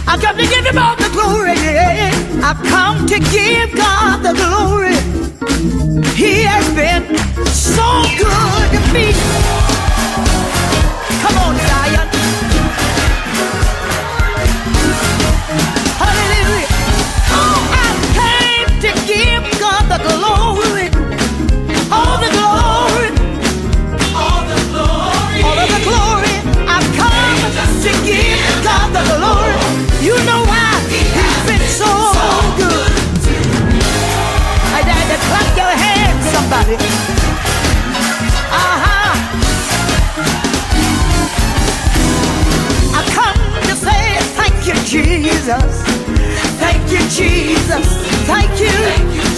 I come to give him all the glory. I come to give God the glory. He has been so good to me. Come on, Zion. Hallelujah. Oh, I came to give God the glory. All the glory. All the glory. All of the glory. I've come to give God the glory. You know why? He's been so good. I dare to clap your hands, somebody. I come to say thank you, Jesus. Thank you, Jesus. Thank you.